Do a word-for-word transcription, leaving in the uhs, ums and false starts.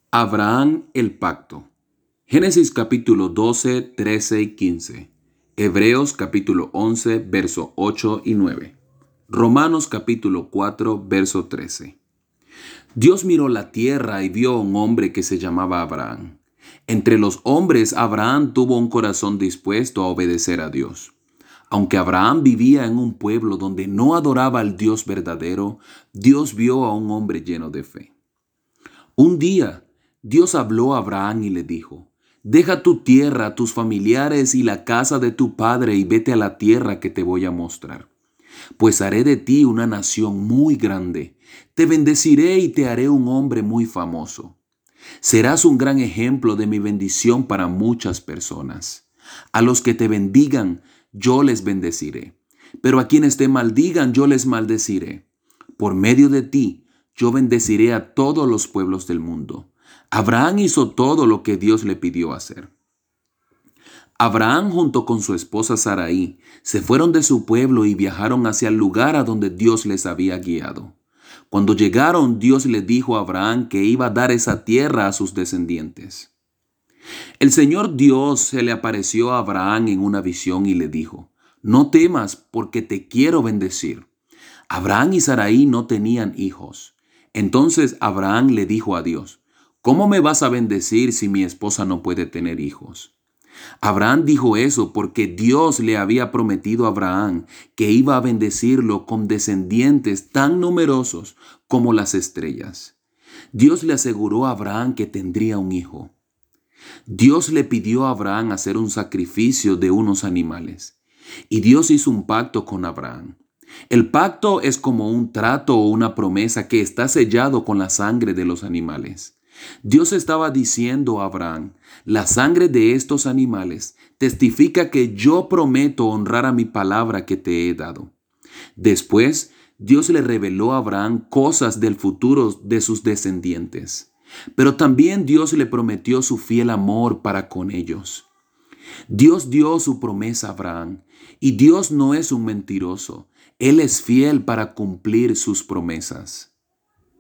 Abraham el pacto. Génesis capítulo doce, trece y quince. Hebreos capítulo once, verso ocho y nueve. Romanos capítulo cuatro, verso trece. Dios miró la tierra y vio a un hombre que se llamaba Abraham. Entre los hombres, Abraham tuvo un corazón dispuesto a obedecer a Dios. Aunque Abraham vivía en un pueblo donde no adoraba al Dios verdadero, Dios vio a un hombre lleno de fe. Un día, Dios habló a Abraham y le dijo: Deja tu tierra, tus familiares y la casa de tu padre y vete a la tierra que te voy a mostrar. Pues haré de ti una nación muy grande. Te bendeciré y te haré un hombre muy famoso. Serás un gran ejemplo de mi bendición para muchas personas. A los que te bendigan, yo les bendeciré. Pero a quienes te maldigan, yo les maldeciré. Por medio de ti, yo bendeciré a todos los pueblos del mundo. Abraham hizo todo lo que Dios le pidió hacer. Abraham junto con su esposa Sarai se fueron de su pueblo y viajaron hacia el lugar a donde Dios les había guiado. Cuando llegaron, Dios le dijo a Abraham que iba a dar esa tierra a sus descendientes. El Señor Dios se le apareció a Abraham en una visión y le dijo: No temas, porque te quiero bendecir. Abraham y Sarai no tenían hijos. Entonces Abraham le dijo a Dios: ¿Cómo me vas a bendecir si mi esposa no puede tener hijos? Abraham dijo eso porque Dios le había prometido a Abraham que iba a bendecirlo con descendientes tan numerosos como las estrellas. Dios le aseguró a Abraham que tendría un hijo. Dios le pidió a Abraham hacer un sacrificio de unos animales, y Dios hizo un pacto con Abraham. El pacto es como un trato o una promesa que está sellado con la sangre de los animales. Dios estaba diciendo a Abraham: la sangre de estos animales testifica que yo prometo honrar a mi palabra que te he dado. Después, Dios le reveló a Abraham cosas del futuro de sus descendientes, pero también Dios le prometió su fiel amor para con ellos. Dios dio su promesa a Abraham, y Dios no es un mentiroso. Él es fiel para cumplir sus promesas.